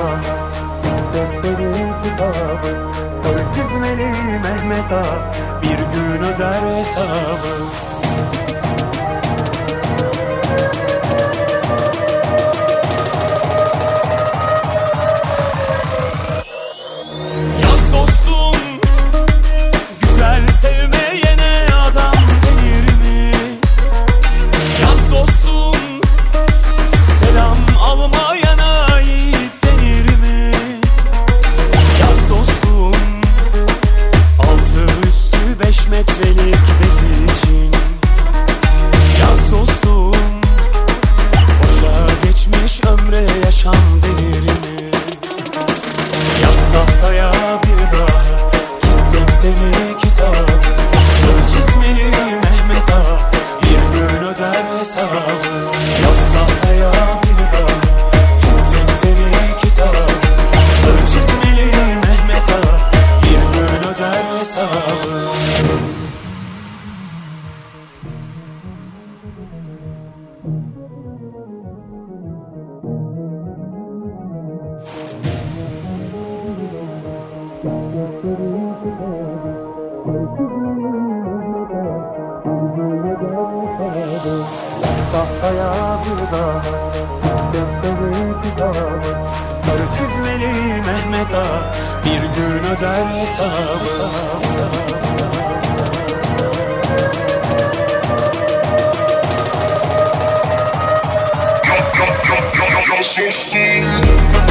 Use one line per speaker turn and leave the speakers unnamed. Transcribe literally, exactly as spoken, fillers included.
daha defteri kitabı. Sarı çizmeli Mehmet Ağa bir gün öder hesabı.
Yaz dostum, güzel sevmeyene adam denir mi? Yaz dostum, selam almayana yiğit denir mi? Yaz dostum, altı üstü beş metrelik bez için. Yaz dostum, boşa geçmiş ömre yaşam denir mi? Yaz tahtaya bir daha tut defteri kitabı. Sarı çizmeli Mehmet Ağa bir gün öder hesabı. Yaz tahtaya bir daha tut defteri kitabı. Sarı çizmeli Mehmet Ağa bir gün öder hesabı.
Tahtaya bir daha defteri kitabı. Sarı çizmeli Mehmet Ağa
Bir gün öder hesabı.
Yaz dostum,